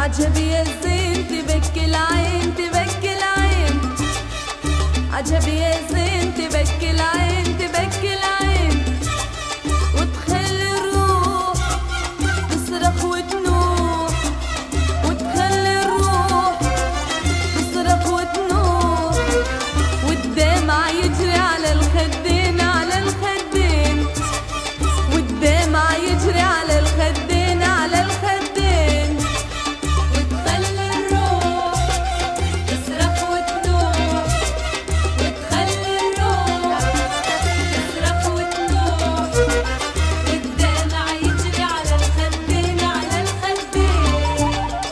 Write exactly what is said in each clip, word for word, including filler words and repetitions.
عجب يا زين تبكي العين تبكي العين، عجب يا زين تبكي العين تبكي العين، وتخلي الروح تصرخ وتنوح، وتخلي الروح تصرخ وتنوح، والدمع يجري على الخدين على الخدين، والدمع يجري على الخدين على الخدين، وتخلي الروح تصرخ وتنوح، وتخلي الروح تصرخ وتنوح، والدمع يجري على الخدين على الخدين.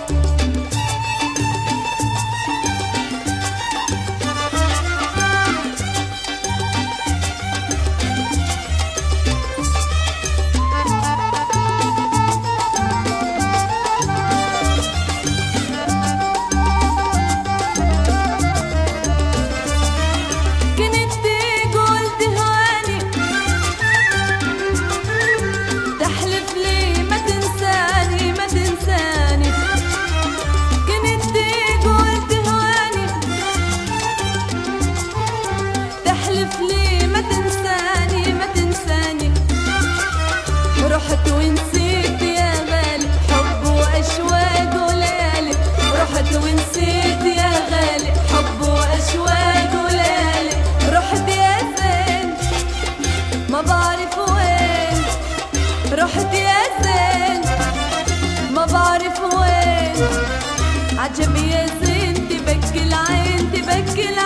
رحت ونسيت يا غالي حب واشواق وليالي، رحت ونسيت يا غالي حب واشواق وليالي، رحت يا زين ما بعرف وين، رحت يا زين ما بعرف وين، عجب يا زين تبكي العين تبكي العين.